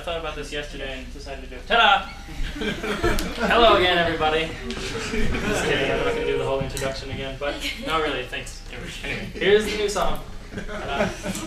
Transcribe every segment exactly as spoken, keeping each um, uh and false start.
I thought about this yesterday and decided to do it. Ta-da! Hello again, everybody. Just kidding, I'm not going to do the whole introduction again, but no, really, thanks. Anyway, here's the new song. Ta-da.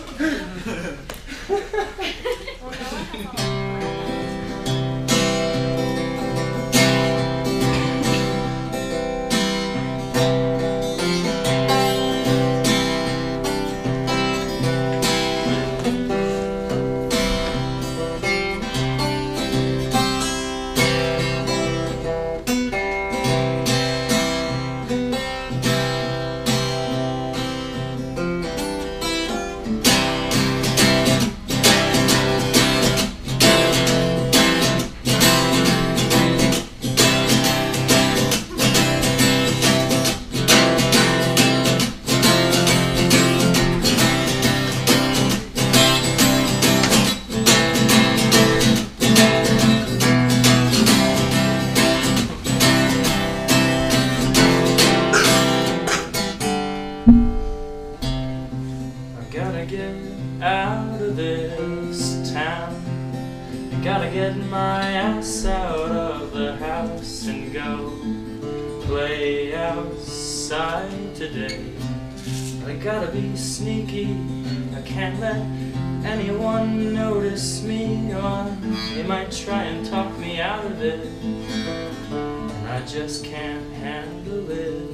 Gotta get out of this town. Gotta get my ass out of the house and go play outside today. I gotta be sneaky, I can't let anyone notice me, or they might try and talk me out of it, and I just can't handle it.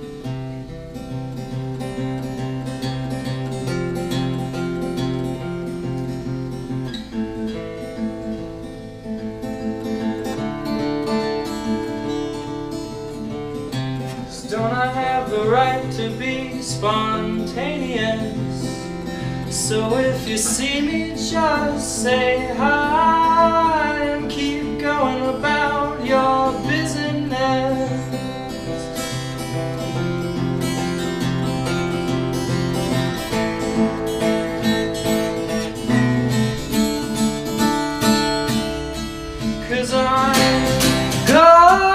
Don't I have the right to be spontaneous? So if you see me, just say hi and keep going about your business. 'Cause I'm gone.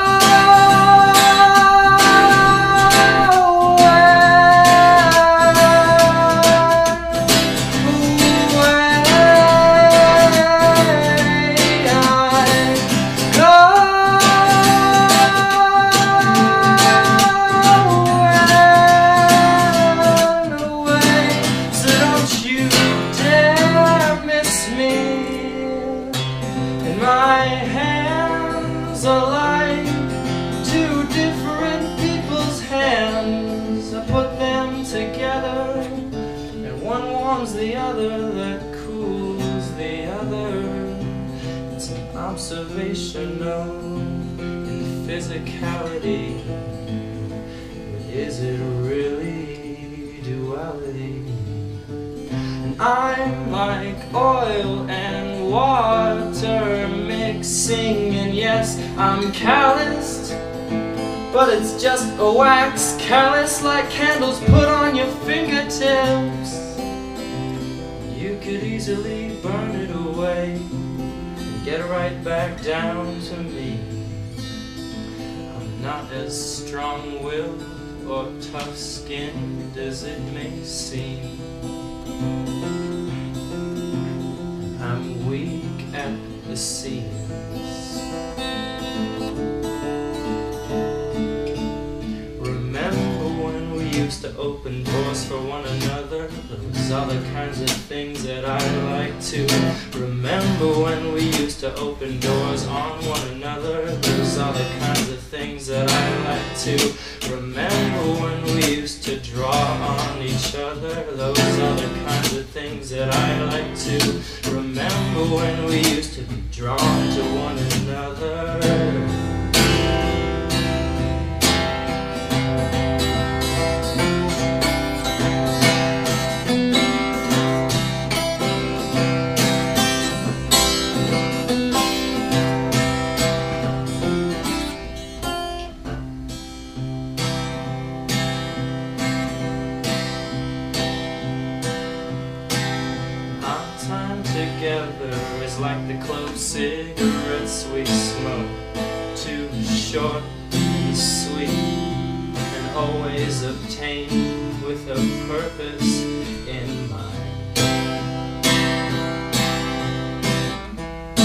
My hands are like two different people's hands. I put them together and one warms the other, that cools the other. It's an observational in physicality, but is it really duality? And I'm like oil and water mixing, and yes, I'm calloused, but it's just a wax callus, like candles put on your fingertips. You could easily burn it away and get right back down to me. I'm not as strong-willed or tough-skinned as it may seem. I'm weak at the seams. Remember when we used to open doors for one another? Those are the kinds of things that I like to. Remember when we used to open doors on one another? Those are the kinds of things that I like to. Remember when we used to draw on each other? Those are the kinds of things that I like to. Remember when we used to be drawn to one another? Together is like the clove cigarettes we smoke, too short, sweet, and always obtained with a purpose in mind.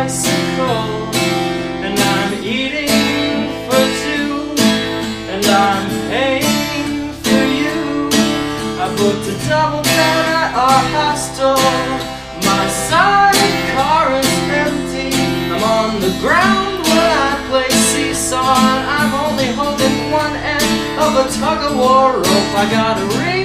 bicycle, and I'm eating for two, and I'm paying for you. I booked a double bed at our hostel. My sidecar is empty. I'm on the ground when I play seesaw, and I'm only holding one end of a tug-of-war rope. I got a ring